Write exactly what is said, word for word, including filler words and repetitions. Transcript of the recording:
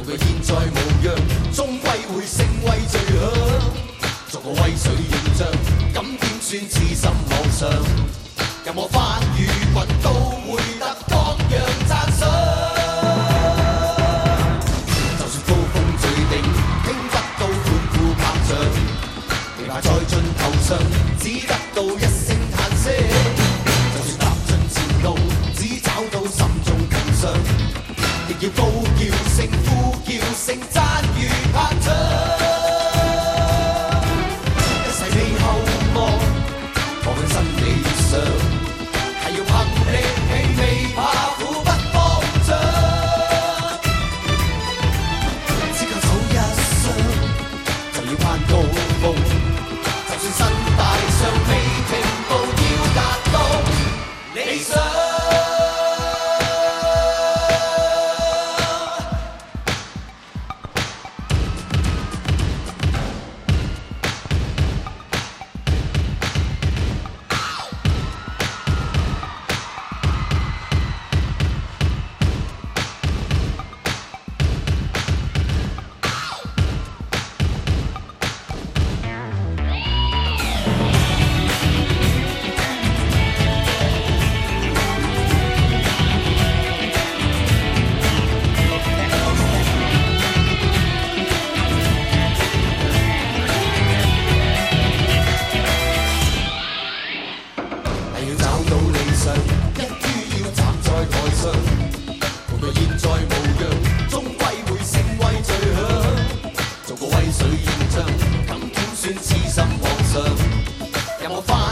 到現在模樣，終歸會成為最響。做個威水形象，咁點算痴心妄想？任我翻與滾都會得各樣讚賞。就算高峰最頂，聽得到歡呼拍掌，未怕再進頭上，只得到一聲嘆息。就算踏進前路，只找到心中感傷，亦要高叫聲、呼叫聲、讚譽拍掌。一世未後望，望向新理想，係要憑力氣，未怕苦不慌張。只求走一雙，就要攀高峰。就算身帶傷，未停步，要達到理想。我翻